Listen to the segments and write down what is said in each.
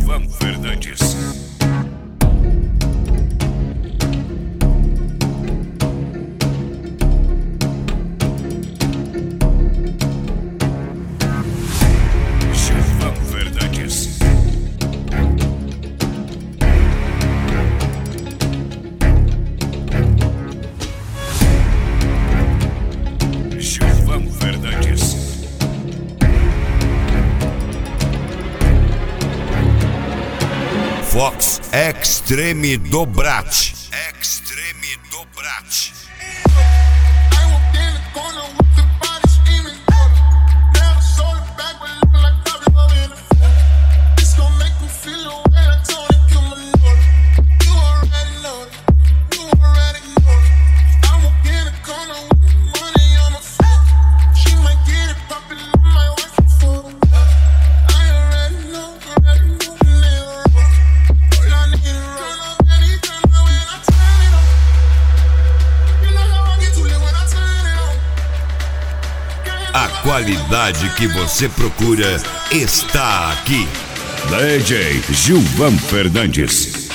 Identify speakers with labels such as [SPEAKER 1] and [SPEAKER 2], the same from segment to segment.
[SPEAKER 1] Gilvan Fernandes. Fox Extreme Dobrat. Extreme Dobrat. A qualidade que você procura está aqui. DJ Gilvan Fernandes.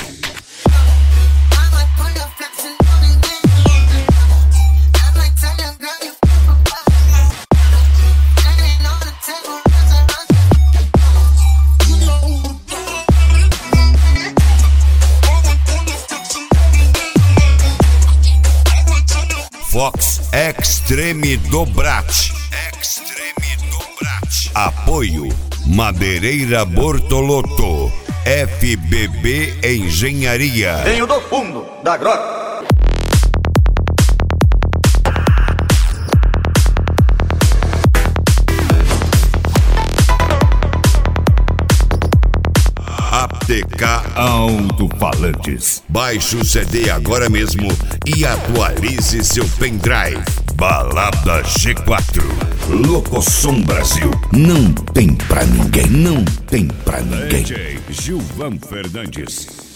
[SPEAKER 1] Fox Extreme Dobrat. Extreme Dobrat. Apoio Madeireira Bortolotto. FBB Engenharia.
[SPEAKER 2] Venho do fundo da grota.
[SPEAKER 1] APTK Alto-Falantes. Baixe o CD agora mesmo e atualize seu pendrive. Balada G4. Locosom Brasil. Não tem pra ninguém. Não tem pra ninguém. DJ Gilvan Fernandes.